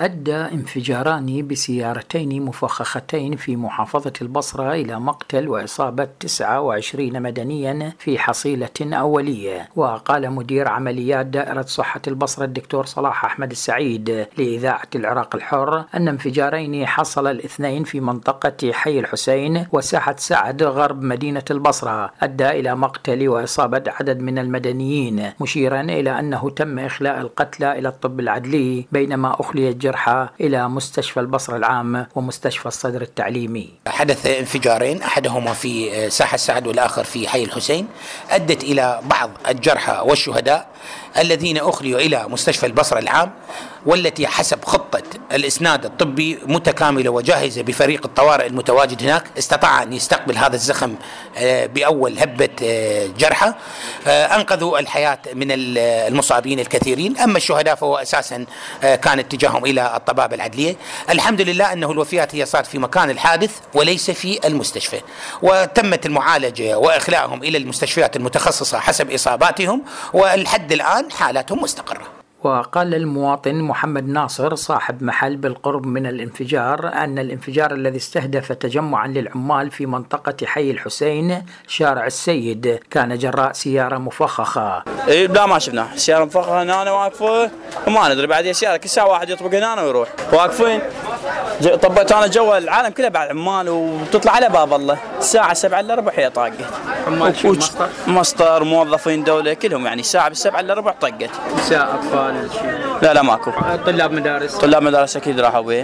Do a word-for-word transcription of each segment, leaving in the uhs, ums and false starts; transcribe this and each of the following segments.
أدى انفجاران بسيارتين مفخختين في محافظة البصرة إلى مقتل وإصابة تسعة وعشرين مدنيا في حصيلة أولية. وقال مدير عمليات دائرة صحة البصرة الدكتور صلاح أحمد السعيد لإذاعة العراق الحر أن انفجارين حصل الاثنين في منطقة حي الحسين وساحة سعد غرب مدينة البصرة أدى إلى مقتل وإصابة عدد من المدنيين، مشيرا إلى أنه تم إخلاء القتلى إلى الطب العدلي بينما أخلي الجرحى إلى مستشفى البصرة العام ومستشفى الصدر التعليمي. حدث انفجارين، أحدهما في ساحة سعد والآخر في حي الحسين، أدت إلى بعض الجرحى والشهداء الذين أخلوا إلى مستشفى البصرة العام، والتي حسب خطة الإسناد الطبي متكاملة وجاهزة بفريق الطوارئ المتواجد هناك استطاع أن يستقبل هذا الزخم بأول هبة جرحى، أنقذوا الحياة من المصابين الكثيرين. أما الشهداء فهو أساسا كان اتجاههم إلى الطبابة العدلية. الحمد لله أنه الوفيات هي صارت في مكان الحادث وليس في المستشفى، وتمت المعالجة وإخلاءهم إلى المستشفيات المتخصصة حسب إصاباتهم، والحد الآن حالاتهم مستقرة. وقال المواطن محمد ناصر صاحب محل بالقرب من الانفجار أن الانفجار الذي استهدف تجمعا للعمال في منطقة حي الحسين شارع السيد كان جراء سيارة مفخخة. إيه لا ما شفناه، سيارة مفخخة هنا أنا واقفة وما ندري بعد سيارة كل ساعة واحد يطبق هنا ويروح واقفين. طبت أنا جو العالم كله بعد عمال وتطلع على باب الله الساعة سبعة إلا ربع هي طاقت. عمال شو مصدر؟ مصدر موظفين دولة كلهم يعني الساعة بالسبعة إلا ربع طقت. نساء أطفال لا لا ماكو. طلاب مدارس طلاب مدارس أكيد راحوا بيه،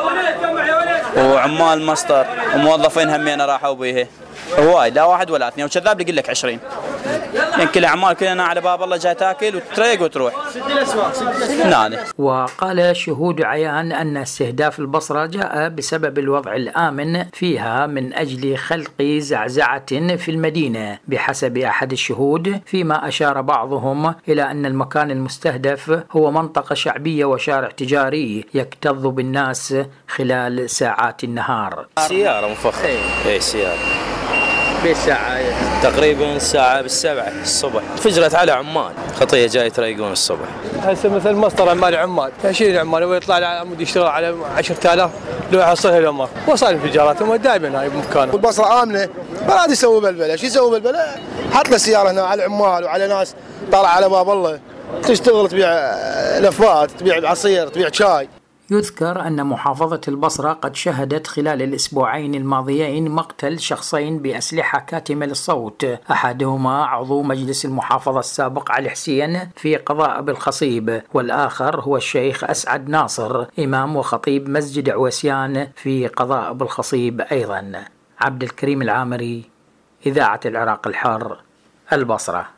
وعمال مصدر وموظفين همين راحوا بيه هواي، لا واحد ولا اثنين، وكذاب يقول لك عشرين. يعني كل اعمال كلنا على باب الله جاي تاكل وتريق وتروح. نعم. وقال شهود عيان أن استهداف البصرة جاء بسبب الوضع الآمن فيها من أجل خلق زعزعة في المدينة بحسب أحد الشهود، فيما أشار بعضهم إلى أن المكان المستهدف هو منطقة شعبية وشارع تجاري يكتظ بالناس خلال ساعات النهار. سيارة مفخخة. ايه سيارة. بالساعة تقريبا الساعة بالسبعة الصبح انفجرت على عمال خطية جاي يتريقون الصبح. هسه مثل مسطرة مال عمال يشيل عمال ويطلع على عمود يشتغل على عشرة آلاف لو يحصلها الأمر، وصل انفجارات هم دائما هاي بمكانه. والبصرة آمنة ما عاد يسوي بلبلة، شو يسوي بلبلة؟ حط له سيارة هنا على عمال وعلى ناس طالع على باب الله تشتغل تبيع لفات تبيع عصير تبيع شاي. يذكر أن محافظة البصرة قد شهدت خلال الأسبوعين الماضيين مقتل شخصين بأسلحة كاتمة للصوت، أحدهما عضو مجلس المحافظة السابق علي حسين في قضاء بالخصيب، والآخر هو الشيخ أسعد ناصر إمام وخطيب مسجد عويسيان في قضاء بالخصيب أيضا. عبد الكريم العامري، إذاعة العراق الحر، البصرة.